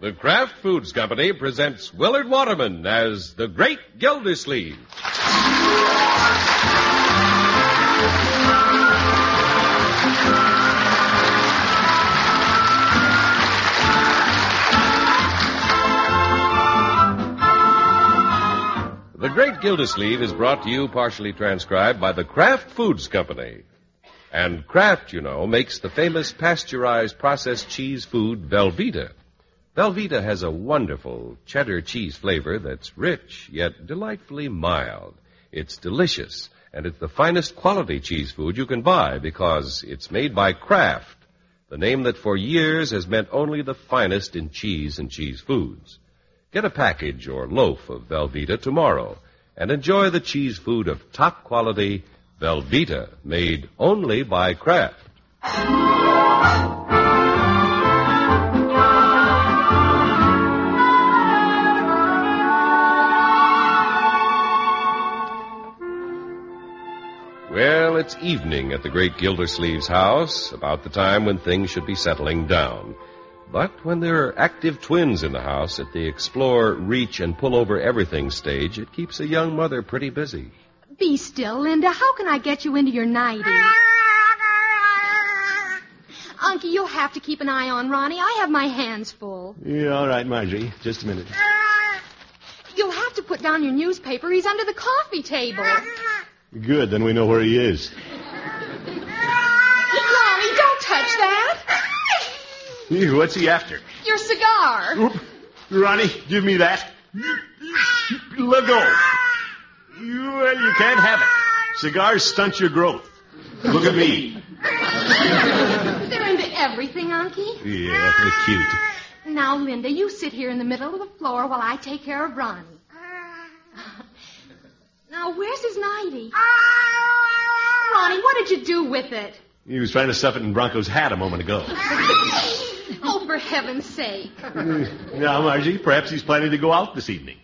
The Kraft Foods Company presents Willard Waterman as the Great Gildersleeve. The Great Gildersleeve is brought to you partially transcribed by the Kraft Foods Company. And Kraft, you know, makes the famous pasteurized processed cheese food Velveeta. Velveeta has a wonderful cheddar cheese flavor that's rich, yet delightfully mild. It's delicious, and it's the finest quality cheese food you can buy because it's made by Kraft, the name that for years has meant only the finest in cheese and cheese foods. Get a package or loaf of Velveeta tomorrow and enjoy the cheese food of top quality, Velveeta, made only by Kraft. Well, it's evening at the Great Gildersleeve's house, about the time when things should be settling down. But when there are active twins in the house at the explore, reach, and pull over everything stage, it keeps a young mother pretty busy. Be still, Linda. How can I get you into your nightie? Unky, you'll have to keep an eye on Ronnie. I have my hands full. Yeah, all right, Marjorie. Just a minute. You'll have to put down your newspaper. He's under the coffee table. Good, then we know where he is. Ronnie, don't touch that. What's he after? Your cigar. Oop. Ronnie, give me that. Let go. Well, you can't have it. Cigars stunt your growth. Look at me. They're into everything, Unky. Yeah, they're cute. Now, Linda, you sit here in the middle of the floor while I take care of Ronnie. Now, where's his nightie? Ronnie, what did you do with it? He was trying to stuff it in Bronco's hat a moment ago. Oh, for heaven's sake. Now, Margie, perhaps he's planning to go out this evening.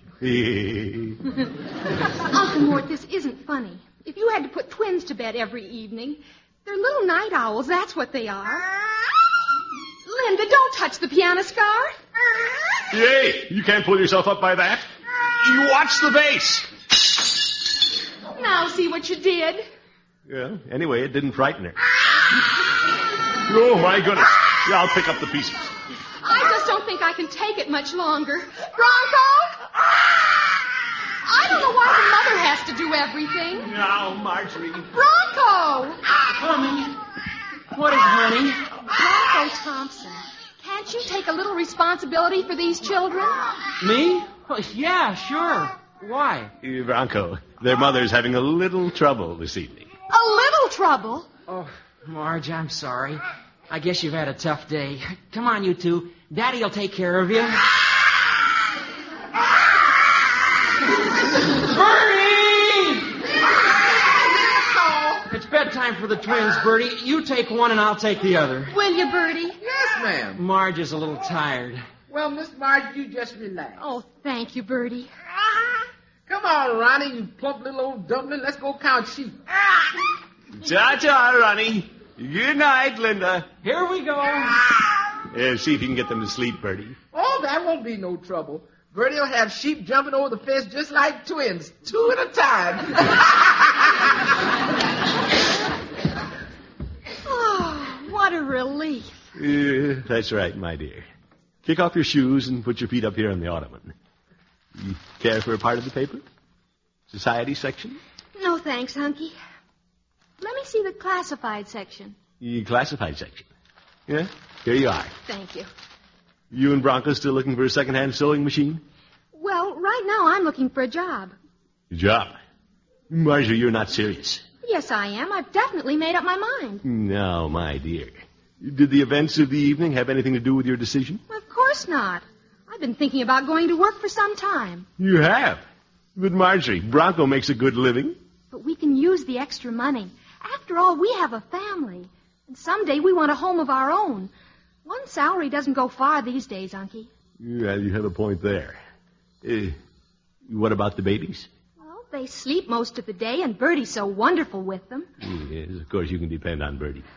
Uncle Mort, this isn't funny. If you had to put twins to bed every evening, they're little night owls, that's what they are. Linda, don't touch the piano scar. Hey, you can't pull yourself up by that. You watch the bass. Now see what you did. Yeah, anyway, it didn't frighten her. Oh, my goodness. Yeah, I'll pick up the pieces. I just don't think I can take it much longer. Bronco? I don't know why the mother has to do everything. Now, Marjorie. Bronco! Honey. What is honey? Bronco Thompson, can't you take a little responsibility for these children? Me? Well, yeah, sure. Why? Bronco, their mother's having a little trouble this evening. A little trouble? Oh, Marge, I'm sorry. I guess you've had a tough day. Come on, you two. Daddy'll take care of you. Bertie! It's bedtime for the twins, Bertie. You take one and I'll take the other. Will you, Bertie? Yes, ma'am. Marge is a little tired. Well, Miss Marge, you just relax. Oh, thank you, Bertie. Come on, Ronnie, you plump little old dumpling. Let's go count sheep. Ta-ta, Ronnie. Good night, Linda. Here we go. See if you can get them to sleep, Bertie. Oh, that won't be no trouble. Bertie will have sheep jumping over the fence just like twins, two at a time. Oh, what a relief. That's right, my dear. Kick off your shoes and put your feet up here on the ottoman. You care for a part of the paper? Society section? No, thanks, Hunky. Let me see the classified section. The classified section. Yeah? Here you are. Thank you. You and Bronco still looking for a second-hand sewing machine? Well, right now I'm looking for a job. Job? Marjorie, you're not serious. Yes, I am. I've definitely made up my mind. No, my dear. Did the events of the evening have anything to do with your decision? Of course not. I've been thinking about going to work for some time. You have? But Marjorie, Bronco makes a good living. But we can use the extra money. After all, we have a family. And someday we want a home of our own. One salary doesn't go far these days, Unky. Yeah, you have a point there. What about the babies? Well, they sleep most of the day, and Bertie's so wonderful with them. Yes, of course you can depend on Bertie. The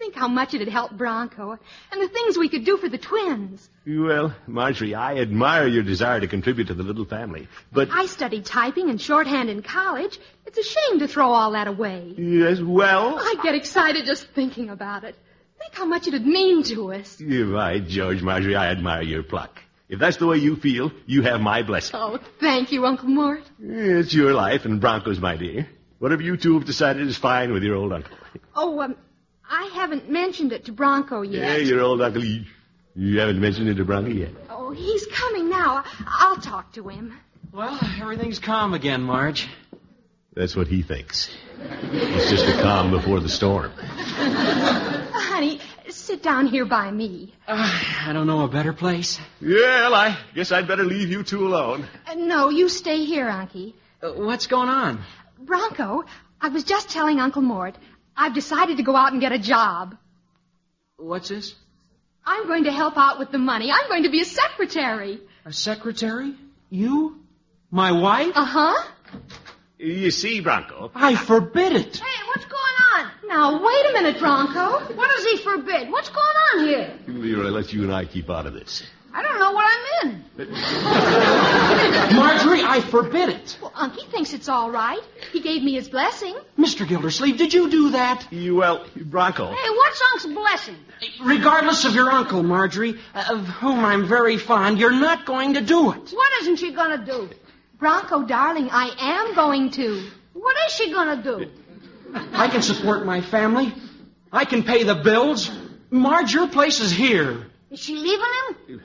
Think how much it'd help Bronco, and the things we could do for the twins. Well, Marjorie, I admire your desire to contribute to the little family, but... I studied typing and shorthand in college. It's a shame to throw all that away. Yes, well... I get excited just thinking about it. Think how much it'd mean to us. You're right, George, Marjorie. I admire your pluck. If that's the way you feel, you have my blessing. Oh, thank you, Uncle Mort. It's your life and Bronco's, my dear. Whatever you two have decided is fine with your old uncle. Oh, I haven't mentioned it to Bronco yet. Yeah, your old uncle, you haven't mentioned it to Bronco yet. Oh, he's coming now. I'll talk to him. Well, everything's calm again, Marge. That's what he thinks. It's just a calm before the storm. Honey, sit down here by me. I don't know a better place. Well, I guess I'd better leave you two alone. No, you stay here, Unky. What's going on? Bronco, I was just telling Uncle Mort, I've decided to go out and get a job. What's this? I'm going to help out with the money. I'm going to be a secretary. A secretary? You? My wife? Uh-huh. You see, Bronco... I forbid it. Hey, what's going on? Now, wait a minute, Bronco. What does he forbid? What's going on here? Leroy, let you and I keep out of this. I don't know what I'm in. Marjorie, I forbid it. Well, Unky thinks it's all right. He gave me his blessing. Mr. Gildersleeve, did you do that? Bronco... Hey, what's Unc's blessing? Regardless of your uncle, Marjorie, of whom I'm very fond, you're not going to do it. What isn't she gonna do? Bronco, darling, I am going to. What is she gonna do? I can support my family. I can pay the bills. Marge, your place is here. Is she leaving him?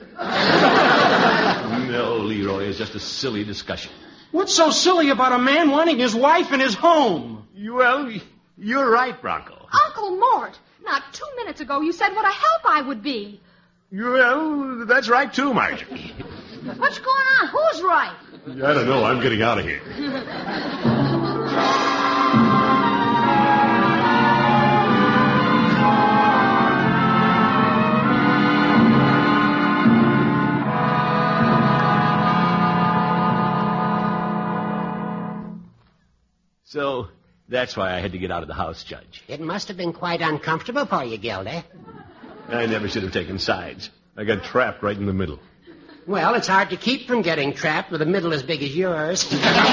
No, Leroy, it's just a silly discussion. What's so silly about a man wanting his wife in his home? Well, you're right, Bronco. Uncle Mort, not 2 minutes ago you said what a help I would be. Well, that's right, too, Marjorie. What's going on? Who's right? I don't know. I'm getting out of here. So, that's why I had to get out of the house, Judge. It must have been quite uncomfortable for you, Gildy. I never should have taken sides. I got trapped right in the middle. Well, it's hard to keep from getting trapped with a middle as big as yours.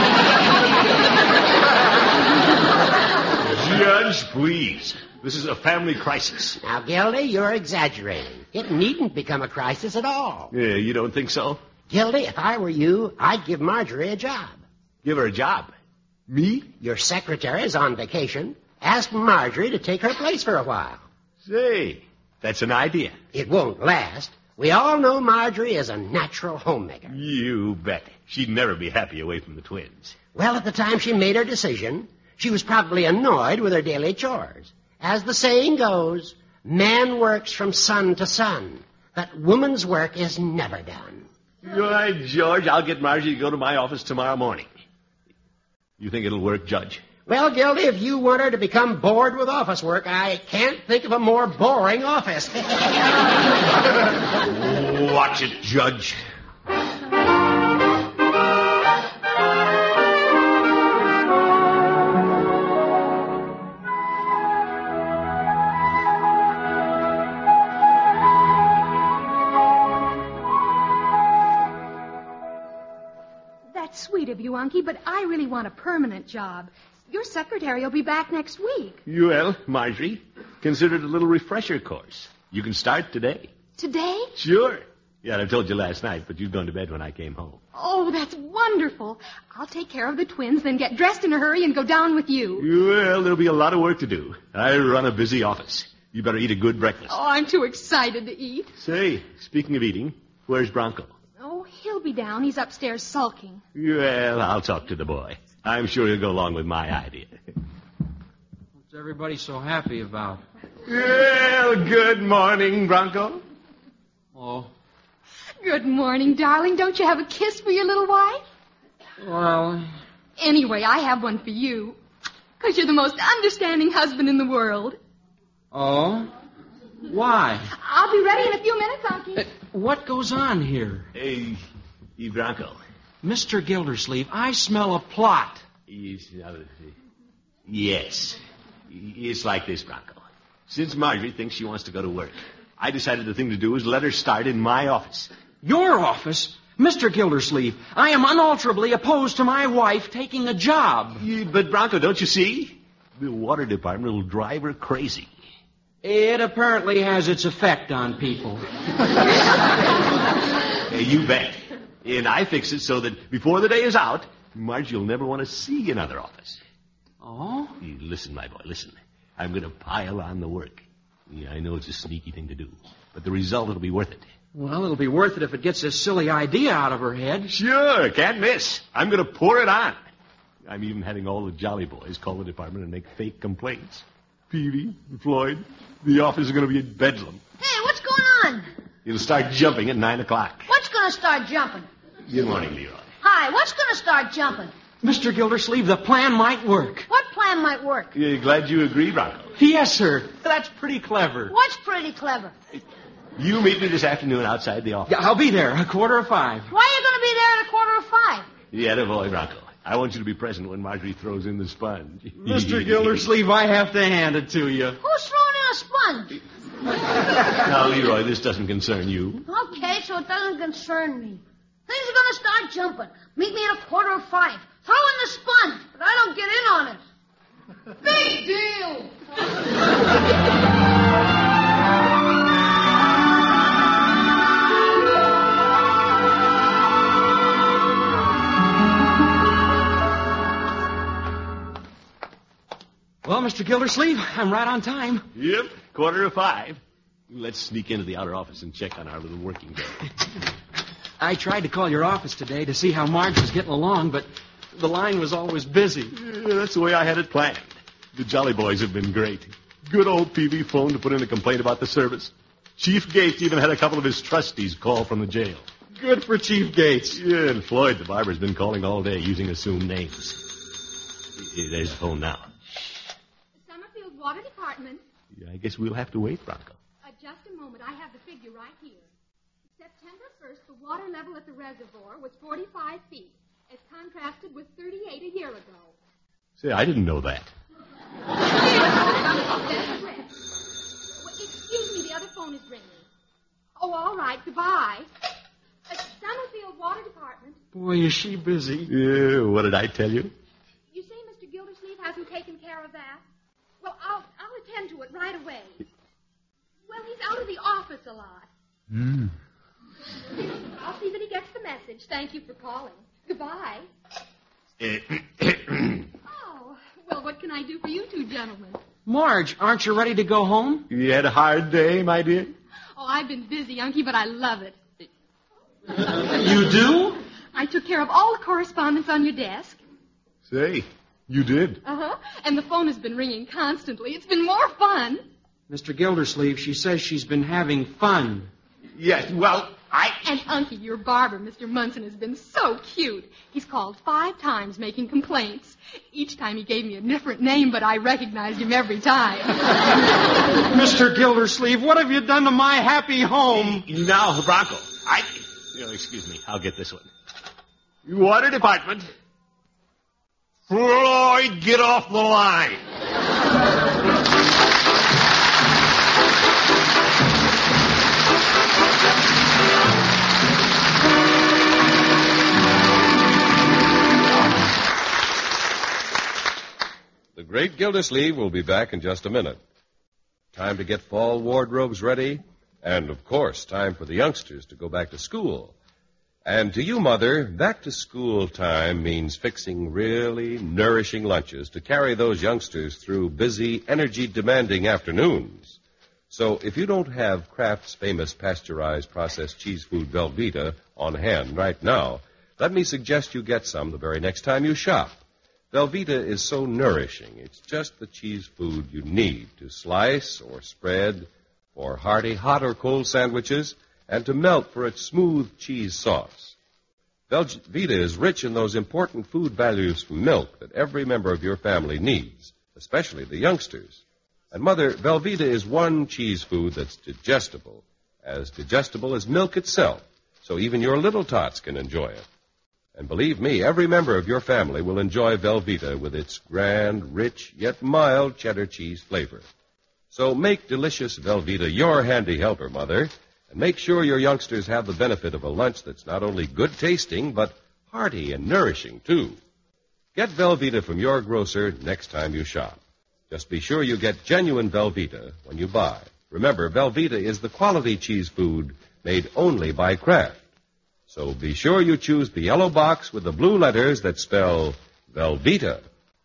Judge, please. This is a family crisis. Now, Gildy, you're exaggerating. It needn't become a crisis at all. Yeah, you don't think so? Gildy, if I were you, I'd give Marjorie a job. Give her a job. Me? Your secretary is on vacation. Ask Marjorie to take her place for a while. Say, that's an idea. It won't last. We all know Marjorie is a natural homemaker. You bet. She'd never be happy away from the twins. Well, at the time she made her decision, she was probably annoyed with her daily chores. As the saying goes, man works from sun to sun, but woman's work is never done. Why, George, I'll get Marjorie to go to my office tomorrow morning. You think it'll work, Judge? Well, Gildy, if you want her to become bored with office work, I can't think of a more boring office. Watch it, Judge. That's sweet of you, Unky, but I really want a permanent job. Your secretary will be back next week. Well, Marjorie, consider it a little refresher course. You can start today. Today? Sure. Yeah, I told you last night, but you'd gone to bed when I came home. Oh, that's wonderful. I'll take care of the twins, then get dressed in a hurry and go down with you. Well, there'll be a lot of work to do. I run a busy office. You better eat a good breakfast. Oh, I'm too excited to eat. Say, speaking of eating, where's Bronco? Oh, he'll be down. He's upstairs sulking. Well, I'll talk to the boy. I'm sure he'll go along with my idea. What's everybody so happy about? Well, good morning, Bronco. Oh, Good morning, darling. Don't you have a kiss for your little wife? well, Anyway, I have one for you. 'Cause you're the most understanding husband in the world. oh? Why? I'll be ready in a few minutes, Unky. What goes on here? Hey, Bronco. Mr. Gildersleeve, I smell a plot. Yes. It's like this, Bronco. Since Marjorie thinks she wants to go to work, I decided the thing to do is let her start in my office. Your office? Mr. Gildersleeve, I am unalterably opposed to my wife taking a job. But, Bronco, don't you see? The water department will drive her crazy. It apparently has its effect on people. You bet. And I fix it so that before the day is out, Margie will never want to see another office. Oh? Listen, my boy, listen. I'm going to pile on the work. Yeah, I know it's a sneaky thing to do, but the result will be worth it. Well, it'll be worth it if it gets this silly idea out of her head. Sure, can't miss. I'm going to pour it on. I'm even having all the Jolly Boys call the department and make fake complaints. Peavy, Floyd, the office is going to be in bedlam. Hey, what's going on? It'll start jumping at 9 o'clock. What's going to start jumping? Good morning, Leroy. Hi, what's going to start jumping? Mr. Gildersleeve, the plan might work. What plan might work? Glad you agree, Bronco. Yes, sir. That's pretty clever. What's pretty clever? You meet me this afternoon outside the office. Yeah, I'll be there, 5:15. Why are you going to be there at 5:15? Yeah, the boy, Bronco. I want you to be present when Marjorie throws in the sponge. Mr. Gildersleeve, I have to hand it to you. Who's throwing in a sponge? Now, Leroy, this doesn't concern you. Okay, so it doesn't concern me. Things are going to start jumping. Meet me at 5:15. Throw in the sponge, but I don't get in on it. Big deal. Well, Mr. Gildersleeve, I'm right on time. Yep, 5:15. Let's sneak into the outer office and check on our little working day. I tried to call your office today to see how Marge was getting along, but the line was always busy. Yeah, that's the way I had it planned. The Jolly Boys have been great. Good old Peavy phoned to put in a complaint about the service. Chief Gates even had a couple of his trustees call from the jail. Good for Chief Gates. Yeah, and Floyd, the barber's been calling all day using assumed names. There's the phone now. The Summerfield Water Department. Yeah, I guess we'll have to wait, Bronco. Just a moment. I have the figure right here. September 1st, the water level at the reservoir was 45 feet, as contrasted with 38 a year ago. Say, I didn't know that. That's correct. Well, excuse me, the other phone is ringing. Oh, all right. Goodbye. Summerfield Water Department. Boy, is she busy. Yeah, what did I tell you? You say Mr. Gildersleeve hasn't taken care of that? Well, I'll attend to it right away. Well, he's out of the office a lot. I'll see that he gets the message. Thank you for calling. Goodbye. Oh, well, what can I do for you two gentlemen? Marge, aren't you ready to go home? You had a hard day, my dear? Oh, I've been busy, Unky, but I love it. You do? I took care of all the correspondence on your desk. Say, you did. Uh-huh. And the phone has been ringing constantly. It's been more fun. Mr. Gildersleeve, she says she's been having fun. Yes, well, And Unky, your barber, Mr. Munson, has been so cute. He's called 5 times making complaints. Each time he gave me a different name, but I recognized him every time. Mr. Gildersleeve, what have you done to my happy home? Now, Bronco, excuse me, I'll get this one. Water Department. Floyd, get off the line. The great Gildersleeve will be back in just a minute. Time to get fall wardrobes ready, and, of course, time for the youngsters to go back to school. And to you, Mother, back-to-school time means fixing really nourishing lunches to carry those youngsters through busy, energy-demanding afternoons. So if you don't have Kraft's famous pasteurized processed cheese food Velveeta on hand right now, let me suggest you get some the very next time you shop. Velveeta is so nourishing. It's just the cheese food you need to slice or spread for hearty hot or cold sandwiches and to melt for its smooth cheese sauce. Velveeta is rich in those important food values from milk that every member of your family needs, especially the youngsters. And, Mother, Velveeta is one cheese food that's digestible as milk itself, so even your little tots can enjoy it. And believe me, every member of your family will enjoy Velveeta with its grand, rich, yet mild cheddar cheese flavor. So make delicious Velveeta your handy helper, Mother, and make sure your youngsters have the benefit of a lunch that's not only good tasting, but hearty and nourishing, too. Get Velveeta from your grocer next time you shop. Just be sure you get genuine Velveeta when you buy. Remember, Velveeta is the quality cheese food made only by Kraft. So be sure you choose the yellow box with the blue letters that spell Velveeta.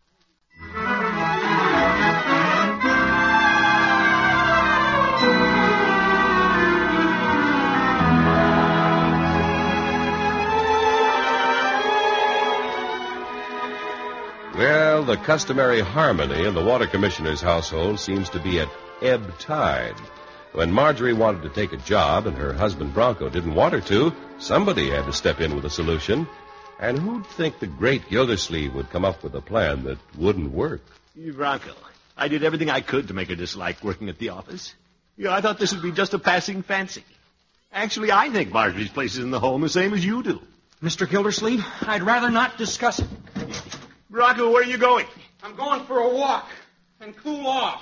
Well, the customary harmony in the water commissioner's household seems to be at ebb tide. When Marjorie wanted to take a job and her husband Bronco didn't want her to, somebody had to step in with a solution. And who'd think the great Gildersleeve would come up with a plan that wouldn't work? Bronco, I did everything I could to make her dislike working at the office. I thought this would be just a passing fancy. Actually, I think Marjorie's place is in the home the same as you do. Mr. Gildersleeve, I'd rather not discuss it. Bronco, where are you going? I'm going for a walk and cool off.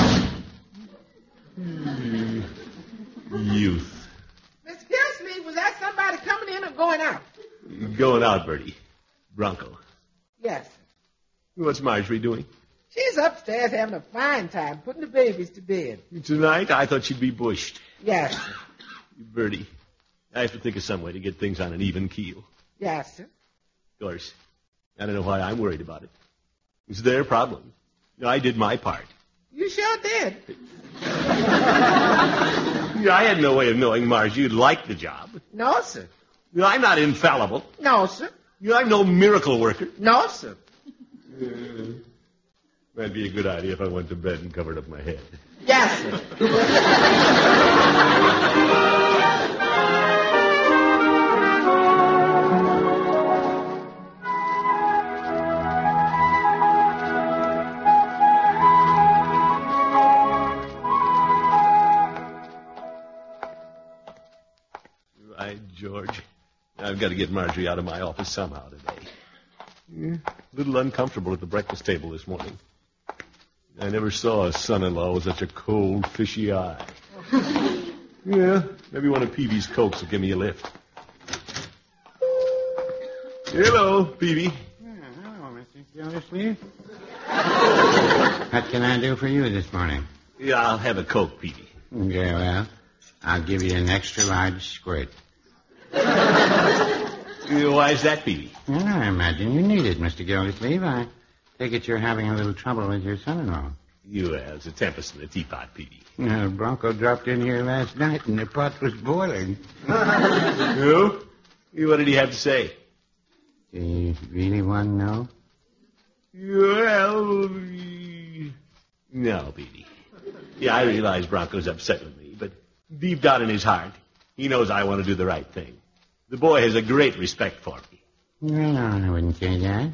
Youth. Miss Gildersleeve, was that somebody coming in or going out? Going out, Bertie. Bronco. Yes. What's Marjorie doing? She's upstairs having a fine time putting the babies to bed. Tonight, I thought she'd be bushed. Yes, sir. Bertie, I have to think of some way to get things on an even keel. Yes, sir. Of course, I don't know why I'm worried about it. It's their problem. I did my part. You sure did. I had no way of knowing Marge you'd like the job. No, sir. I'm not infallible. No, sir. I'm no miracle worker. No, sir. That'd be a good idea if I went to bed and covered up my head. Yes, sir. Right, George. I've got to get Marjorie out of my office somehow today. A little uncomfortable at the breakfast table this morning. I never saw a son-in-law with such a cold, fishy eye. Yeah, maybe one of Peavy's Cokes will give me a lift. Hello, Peavy. Hello, Mr. Gildersleeve. What can I do for you this morning? Yeah, I'll have a Coke, Peavy. Okay, well, I'll give you an extra large squirt. Why is that, Peavy? Well, I imagine you need it, Mr. Gildersleeve. I take it you're having a little trouble with your son-in-law. It's a tempest in the teapot, Peavy. Bronco dropped in here last night, and the pot was boiling. Who? What did he have to say? Do you really want to know? Well, no, Peavy. Yeah, I realize Bronco's upset with me, but deep down in his heart, he knows I want to do the right thing. The boy has a great respect for me. No, I wouldn't say that.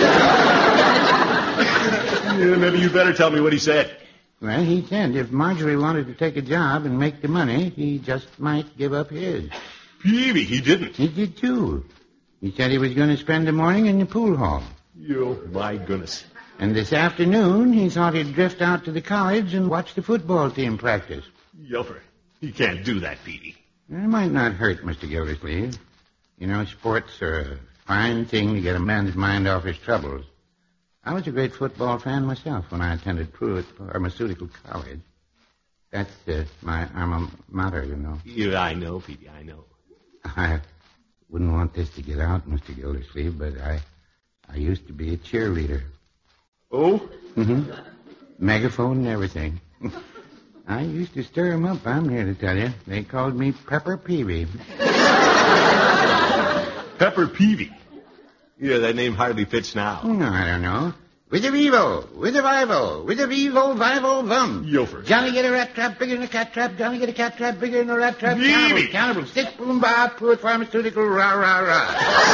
Maybe you better tell me what he said. Well, he said if Marjorie wanted to take a job and make the money, he just might give up his. Peavy, he didn't. He did, too. He said he was going to spend the morning in the pool hall. My goodness. And this afternoon, he thought he'd drift out to the college and watch the football team practice. Yofer, he can't do that, Peavy. It might not hurt, Mr. Gildersleeve. Sports are a fine thing to get a man's mind off his troubles. I was a great football fan myself when I attended Pruitt Pharmaceutical College. That's my alma mater, you know. I know, Peavy, I know. I wouldn't want this to get out, Mr. Gildersleeve, but I used to be a cheerleader. Oh? Mm-hmm. Megaphone and everything. I used to stir 'em up, I'm here to tell you. They called me Pepper Peavy. Pepper Peavy? That name hardly fits now. No, I don't know. With a Vivo, with a Vivo, with a Vivo, Vivo, Vum. Yofer. Johnny get a rat trap bigger than a cat trap. Johnny get a cat trap bigger than a rat trap. Peavy! Cannibal, stick, boom, bah, Pruitt Pharmaceutical, rah, rah, rah.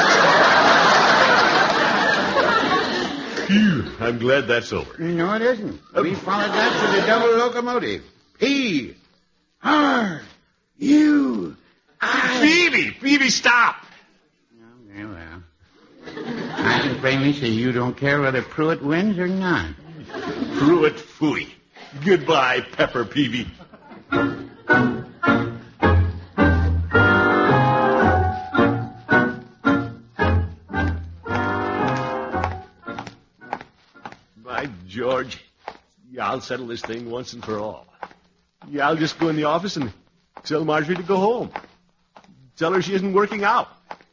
Phew, I'm glad that's over. No, it isn't. We followed that with a double locomotive. P-R-U-I. Peavy, stop! Okay, well. I can plainly see you don't care whether Pruitt wins or not. Pruitt, phooey. Goodbye, Pepper Peavy. By George, yeah, I'll settle this thing once and for all. Yeah, I'll just go in the office and tell Marjorie to go home. Tell her she isn't working out.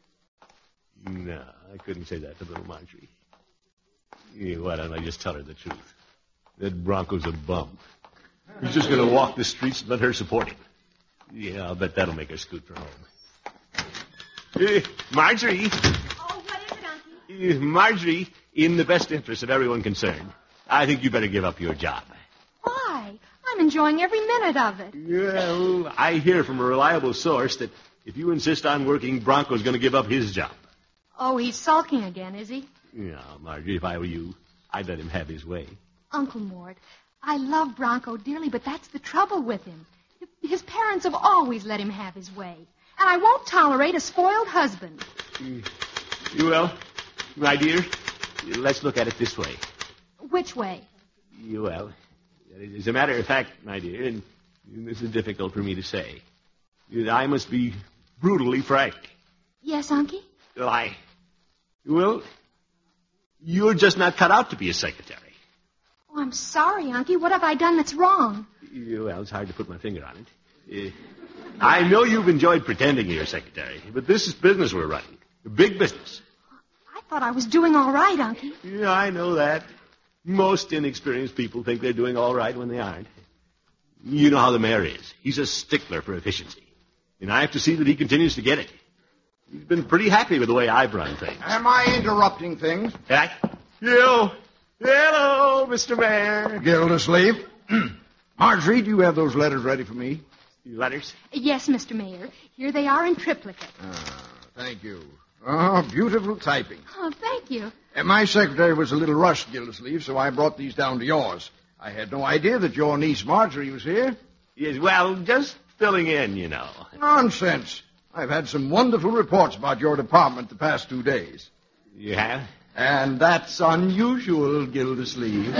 No, I couldn't say that to little Marjorie. Yeah, why don't I just tell her the truth? That Bronco's a bum. He's just going to walk the streets and let her support him. Yeah, I'll bet that'll make her scoot for home. Marjorie. Oh, what is it, Unky? Marjorie, in the best interest of everyone concerned, I think you better give up your job. Why? I'm enjoying every minute of it. Well, I hear from a reliable source that if you insist on working, Bronco's going to give up his job. Oh, he's sulking again, is he? Yeah, Marjorie, if I were you, I'd let him have his way. Uncle Mort, I love Bronco dearly, but that's the trouble with him. His parents have always let him have his way. And I won't tolerate a spoiled husband. Well, my dear, let's look at it this way. Which way? Well, as a matter of fact, my dear, and this is difficult for me to say, I must be brutally frank. Yes, Unky? Well, you're just not cut out to be a secretary. Oh, I'm sorry, Unky. What have I done that's wrong? Well, it's hard to put my finger on it. I know you've enjoyed pretending you're a secretary, but this is business we're running. A big business. I thought I was doing all right, Unky. Yeah, I know that. Most inexperienced people think they're doing all right when they aren't. You know how the mayor is. He's a stickler for efficiency. And I have to see that he continues to get it. He's been pretty happy with the way I've run things. Am I interrupting things? Hello, Mr. Mayor. Gildersleeve. Marjorie, do you have those letters ready for me? Letters? Yes, Mr. Mayor. Here they are in triplicate. Thank you. Oh, beautiful typing. Oh, thank you. My secretary was a little rushed, Gildersleeve, so I brought these down to yours. I had no idea that your niece Marjorie was here. Yes, well, just filling in, you know. Nonsense. I've had some wonderful reports about your department the past 2 days. You have? And that's unusual, Gildersleeve.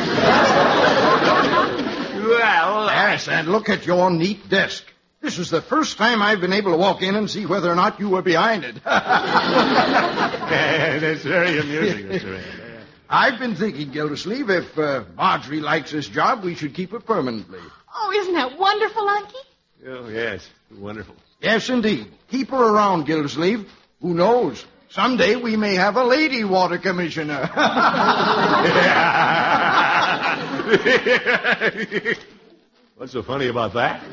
Well, yes, and look at your neat desk. This is the first time I've been able to walk in and see whether or not you were behind it. That's very amusing, Mr. Mayor. I've been thinking, Gildersleeve, if Marjorie likes this job, we should keep her permanently. Oh, isn't that wonderful, Unky? Oh, yes. Wonderful. Yes, indeed. Keep her around, Gildersleeve. Who knows? Someday we may have a lady water commissioner. What's so funny about that?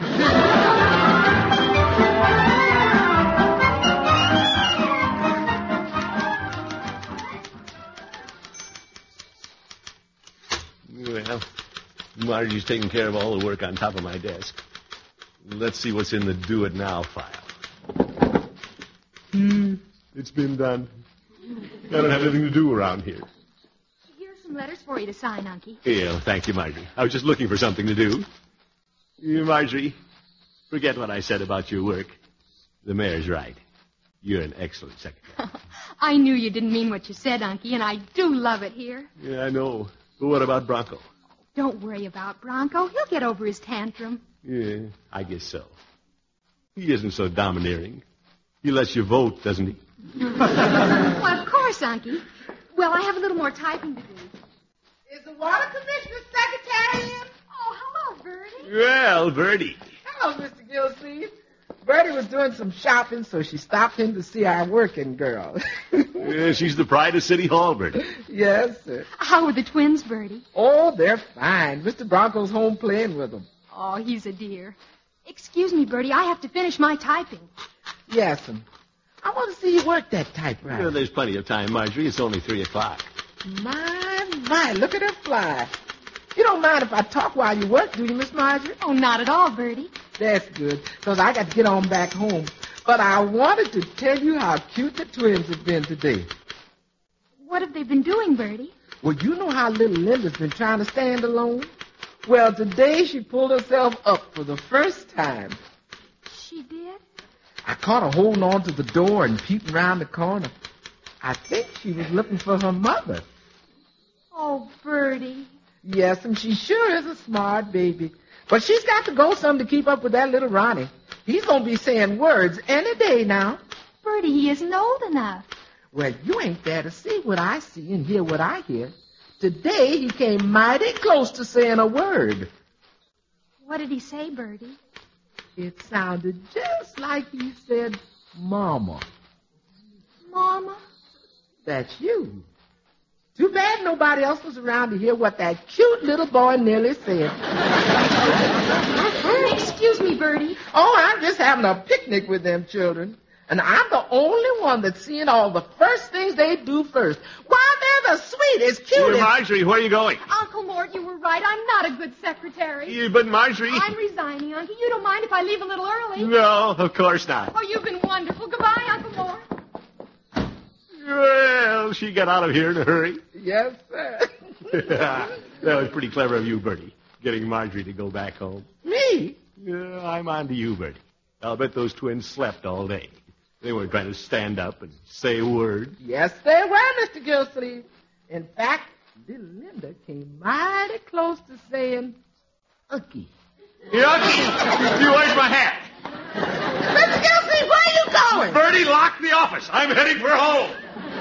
Well, Margie's taking care of all the work on top of my desk. Let's see what's in the Do It Now file. It's been done. I don't have anything to do around here. Here's some letters for you to sign, Unky. Yeah, thank you, Marjorie. I was just looking for something to do. Marjorie, forget what I said about your work. The mayor's right. You're an excellent secretary. I knew you didn't mean what you said, Unky, and I do love it here. Yeah, I know. But what about Bronco? Don't worry about Bronco. He'll get over his tantrum. Yeah, I guess so. He isn't so domineering. He lets you vote, doesn't he? Well, of course, Unky. Well, I have a little more typing to do. Is the water commissioner secretary in? Oh, hello, Bertie. Well, Bertie. Hello, Mr. Gildersleeve. Bertie was doing some shopping, so she stopped in to see our working girl. Yeah, she's the pride of City Hall, Bertie. Yes, sir. How are the twins, Bertie? Oh, they're fine. Mr. Bronco's home playing with them. Oh, he's a dear. Excuse me, Bertie. I have to finish my typing. Yes, sir. I want to see you work that typewriter. Well, there's plenty of time, Marjorie. It's only 3:00. My, look at her fly. You don't mind if I talk while you work, do you, Miss Marjorie? Oh, not at all, Bertie. That's good, because I got to get on back home. But I wanted to tell you how cute the twins have been today. What have they been doing, Bertie? Well, you know how little Linda's been trying to stand alone? Well, today she pulled herself up for the first time. She did? I caught her holding on to the door and peeping around the corner. I think she was looking for her mother. Oh, Bertie. Yes, and she sure is a smart baby. But she's got to go some to keep up with that little Ronnie. He's going to be saying words any day now. Bertie, he isn't old enough. Well, you ain't there to see what I see and hear what I hear. Today he came mighty close to saying a word. What did he say, Bertie? It sounded just like he said, Mama. Mama? That's you. Too bad nobody else was around to hear what that cute little boy nearly said. Excuse me, Bertie. Oh, I'm just having a picnic with them children. And I'm the only one that's seeing all the first things they do first. Why, they're the sweetest, cutest. Marjorie, where are you going? Uncle Mort, you were right. I'm not a good secretary. But Marjorie... I'm resigning, Uncle. You don't mind if I leave a little early? No, of course not. Oh, you've been wonderful. Goodbye, Uncle Mort. Well, she got out of here in a hurry. Yes, sir. That was pretty clever of you, Bertie, getting Marjorie to go back home. Me? Yeah, I'm on to you, Bertie. I'll bet those twins slept all day. They weren't trying to stand up and say a word. Yes, they were, Mr. Gilsleeve. In fact, little Linda came mighty close to saying, Unky. Hey, Unky, where's my hat? Mr. Gilsleeve, where are you going? Bertie, lock the office. I'm heading for home.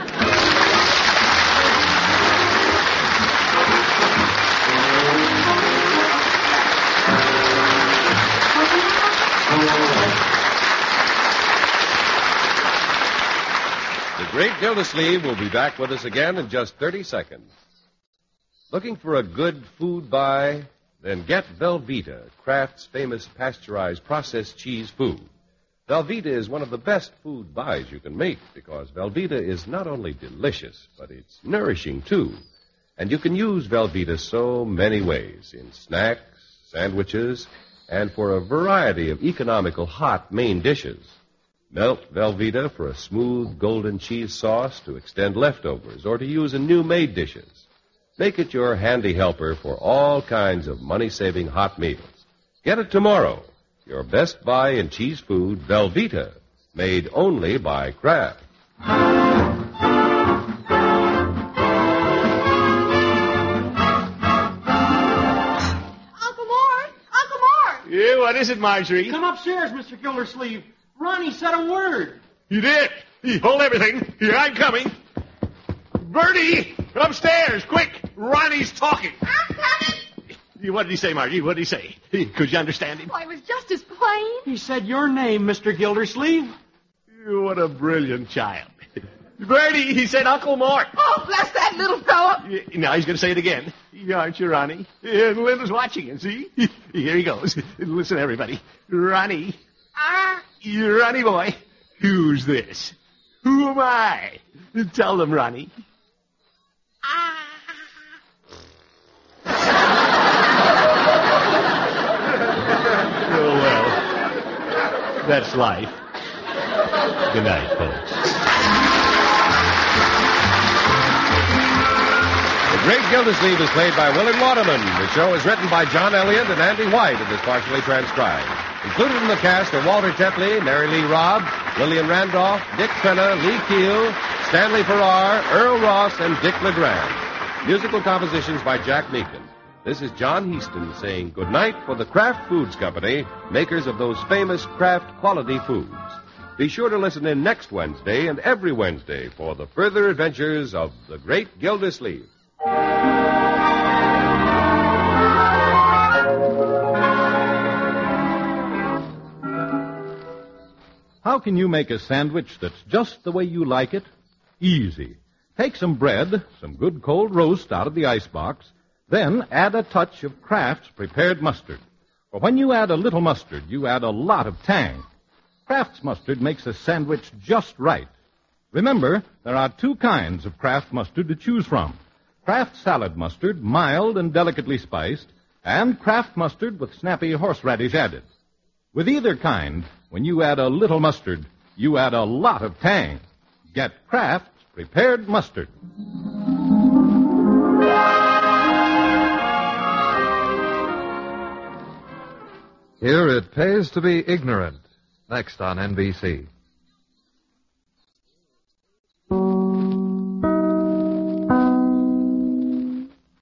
The great Gildersleeve will be back with us again in just 30 seconds. Looking for a good food buy? Then get Velveeta, Kraft's famous pasteurized processed cheese food. Velveeta is one of the best food buys you can make because Velveeta is not only delicious, but it's nourishing too. And you can use Velveeta so many ways, in snacks, sandwiches, and for a variety of economical hot main dishes. Melt Velveeta for a smooth golden cheese sauce to extend leftovers or to use in new-made dishes. Make it your handy helper for all kinds of money-saving hot meals. Get it tomorrow. Your best buy in cheese food, Velveeta, made only by Kraft. Uncle Mort! Uncle Mort! Yeah, what is it, Marjorie? Come upstairs, Mr. Gildersleeve. Ronnie said a word. You did? Hold everything. Here, I'm coming. Bertie, upstairs, quick. Ronnie's talking. I'm coming! What did he say, Margie? What did he say? Could you understand him? Why, it was just as plain. He said your name, Mr. Gildersleeve. What a brilliant child. Bertie, he said Uncle Mort. Oh, bless that little fellow. Now he's going to say it again. Aren't you, Ronnie? And Linda's watching him, see? Here he goes. Listen, everybody. Ronnie. Ronnie boy. Who's this? Who am I? Tell them, Ronnie. Oh, well. That's life. Good night, folks. The Great Gildersleeve is played by Willard Waterman. The show is written by John Elliott and Andy White and is partially transcribed. Included in the cast are Walter Tetley, Mary Lee Robb, Lillian Randolph, Dick Fenner, Lee Keel, Stanley Farrar, Earl Ross, and Dick LeGrand. Musical compositions by Jack Meakin. This is John Heaston saying good night for the Kraft Foods Company, makers of those famous Kraft quality foods. Be sure to listen in next Wednesday and every Wednesday for the further adventures of the Great Gildersleeve. How can you make a sandwich that's just the way you like it? Easy. Take some bread, some good cold roast out of the icebox, then add a touch of Kraft's prepared mustard. For when you add a little mustard, you add a lot of tang. Kraft's mustard makes a sandwich just right. Remember, there are two kinds of Kraft mustard to choose from. Kraft salad mustard, mild and delicately spiced, and Kraft mustard with snappy horseradish added. With either kind, when you add a little mustard, you add a lot of tang. Get Kraft's prepared mustard. Here it pays to be ignorant. Next on NBC.